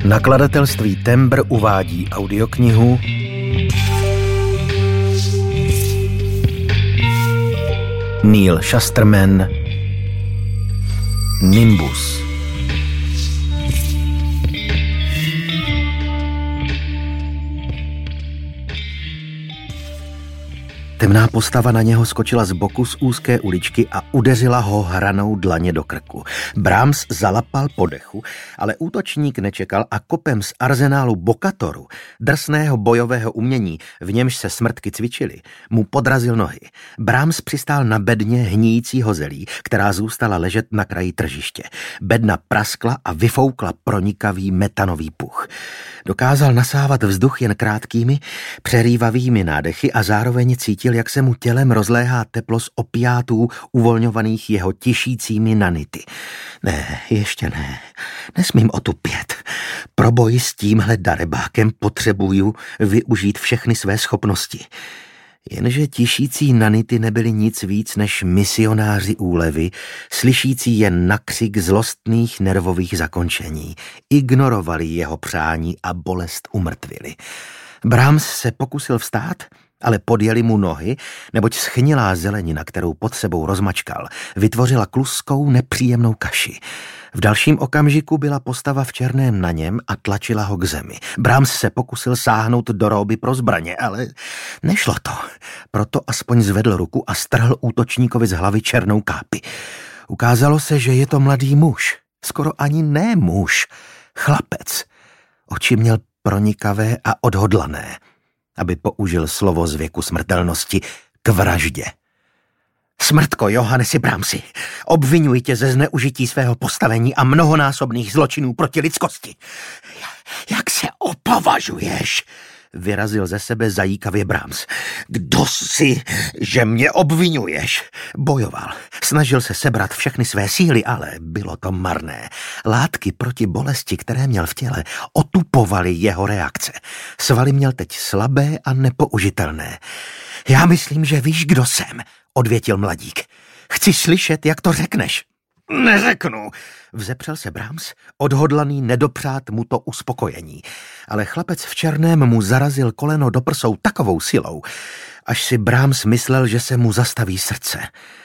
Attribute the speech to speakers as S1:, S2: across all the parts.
S1: Nakladatelství Tembr uvádí audioknihu Neil Shusterman Nimbus. Temná postava na něho skočila z boku z úzké uličky a udeřila ho hranou dlaně do krku. Brahms zalapal po dechu, ale útočník nečekal a kopem z arzenálu Bokatoru, drsného bojového umění, v němž se smrtky cvičily, mu podrazil nohy. Brahms přistál na bedně hníjícího zelí, která zůstala ležet na kraji tržiště. Bedna praskla a vyfoukla pronikavý metanový puch. Dokázal nasávat vzduch jen krátkými, přerývavými nádechy a zároveň cítil, jak se mu tělem rozléhá teplo z opiátů uvolňovaných jeho tišícími nanity. Ne, ještě ne. Nesmím otupět. Pro boj s tímhle darebákem potřebuju využít všechny své schopnosti. Jenže tišící nanity nebyly nic víc než misionáři úlevy, slyšící jen na křik zlostných nervových zakončení. Ignorovali jeho přání a bolest umrtvili. Brahms se pokusil vstát, ale podjeli mu nohy, neboť schnilá zelenina, kterou pod sebou rozmačkal, vytvořila kluskou nepříjemnou kaši. V dalším okamžiku byla postava v černém na něm a tlačila ho k zemi. Brahms se pokusil sáhnout do róby pro zbraně, ale nešlo to. Proto aspoň zvedl ruku a strhl útočníkovi z hlavy černou kápi. Ukázalo se, že je to mladý muž. Skoro ani ne muž. Chlapec. Oči měl pronikavé a odhodlané, aby použil slovo z věku smrtelnosti, k vraždě. Smrtko Johannesi Brahmsi, obviňuji tě ze zneužití svého postavení a mnohonásobných zločinů proti lidskosti. Jak se opovažuješ? Vyrazil ze sebe zajíkavě Brahms. Kdo jsi, že mě obviňuješ? Bojoval. Snažil se sebrat všechny své síly, ale bylo to marné. Látky proti bolesti, které měl v těle, otupovaly jeho reakce. Svaly měl teď slabé a nepoužitelné. Já myslím, že víš, kdo jsem, odvětil mladík. Chci slyšet, jak to řekneš. Neřeknu, vzepřel se Brahms, odhodlaný nedopřát mu to uspokojení. Ale chlapec v černém mu zarazil koleno do prsou takovou silou, až si Brahms myslel, že se mu zastaví srdce.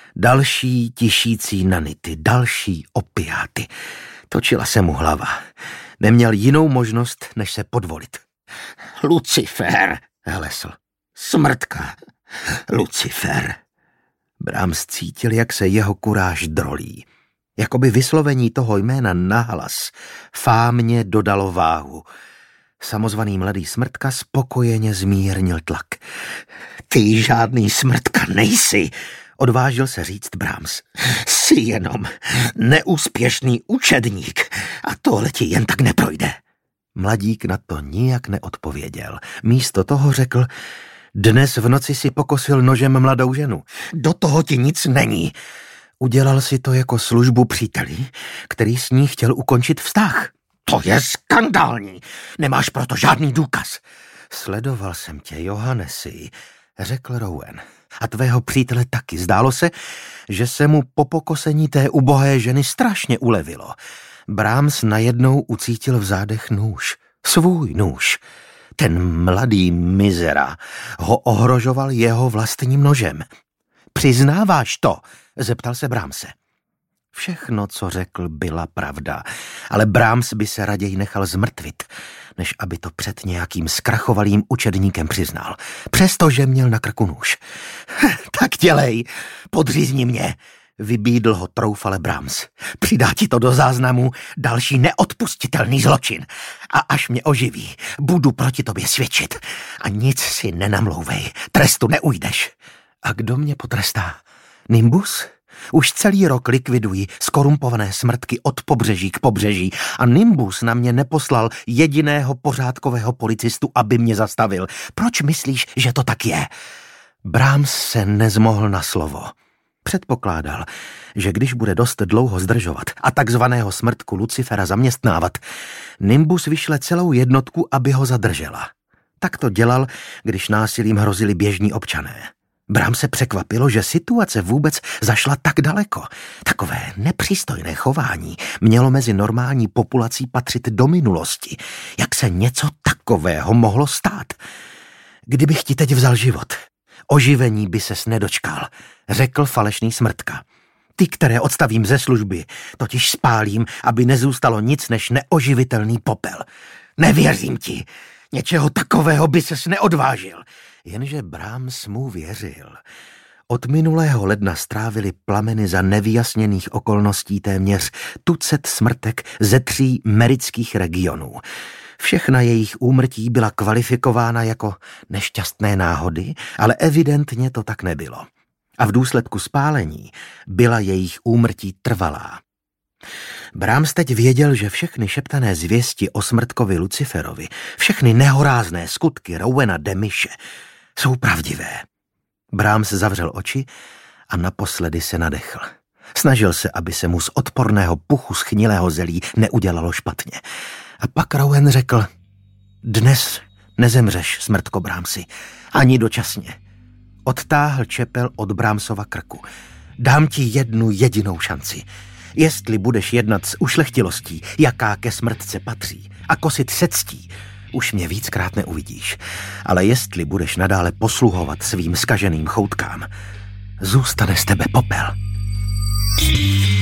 S1: Další tišící nanity, další opiáty. Točila se mu hlava. Neměl jinou možnost, než se podvolit. Lucifer, hlesl. Smrtka. Lucifer. Brahms cítil, jak se jeho kuráž drolí. Jakoby vyslovení toho jména nahlas fámně dodalo váhu. Samozvaný mladý Smrtka spokojeně zmírnil tlak. Ty žádný Smrtka nejsi, odvážil se říct Brahms. Jsi jenom neúspěšný učedník a tohle ti jen tak neprojde. Mladík na to nijak neodpověděl. Místo toho řekl: dnes v noci si pokosil nožem mladou ženu. Do toho ti nic není. Udělal si to jako službu příteli, který s ní chtěl ukončit vztah. To je skandální. Nemáš proto žádný důkaz. Sledoval jsem tě, Johannesi, řekl Rowan. A tvého přítele taky. Zdálo se, že se mu po pokosení té ubohé ženy strašně ulevilo. Brahms najednou ucítil v zádech nůž. Svůj nůž. Ten mladý mizera ho ohrožoval jeho vlastním nožem. Přiznáváš to? Zeptal se Brahmse. Všechno, co řekl, byla pravda, ale Brahms by se raději nechal zmrtvit, než aby to před nějakým zkrachovalým učedníkem přiznal, přestože měl na krku nůž. Tak dělej, podřízni mě, vybídl ho troufale Brahms. Přidá ti to do záznamu další neodpustitelný zločin. A až mě oživí, budu proti tobě svědčit. A nic si nenamlouvej, trestu neujdeš. A kdo mě potrestá? Nimbus? Už celý rok likviduji skorumpované smrtky od pobřeží k pobřeží a Nimbus na mě neposlal jediného pořádkového policistu, aby mě zastavil. Proč myslíš, že to tak je? Brahms se nezmohl na slovo. Předpokládal, že když bude dost dlouho zdržovat a takzvaného smrtku Lucifera zaměstnávat, Nimbus vyšle celou jednotku, aby ho zadržela. Tak to dělal, když násilím hrozili běžní občané. Bram se překvapilo, že situace vůbec zašla tak daleko. Takové nepřístojné chování mělo mezi normální populací patřit do minulosti. Jak se něco takového mohlo stát? Kdybych ti teď vzal život, oživení by ses nedočkal, řekl falešný smrtka. Ty, které odstavím ze služby, totiž spálím, aby nezůstalo nic než neoživitelný popel. Nevěřím ti, něčeho takového by ses neodvážil. Jenže Brahms mu věřil. Od minulého ledna strávili plameny za nevyjasněných okolností téměř tucet smrtek ze 3 merických regionů. Všechna jejich úmrtí byla kvalifikována jako nešťastné náhody, ale evidentně to tak nebylo. A v důsledku spálení byla jejich úmrtí trvalá. Brahms teď věděl, že všechny šeptané zvěsti o smrtkovi Luciferovi, všechny nehorázné skutky Rowena Demishe jsou pravdivé. Brahms zavřel oči a naposledy se nadechl. Snažil se, aby se mu z odporného puchu schnilého zelí neudělalo špatně. A pak Rowan řekl: dnes nezemřeš, smrtko Brahmsi, ani dočasně. Odtáhl čepel od Brahmsova krku. Dám ti jednu jedinou šanci. Jestli budeš jednat s ušlechtilostí, jaká ke smrtce patří, a kosit se ctí, už mě víckrát neuvidíš. Ale jestli budeš nadále posluhovat svým zkaženým choutkám, zůstane z tebe popel.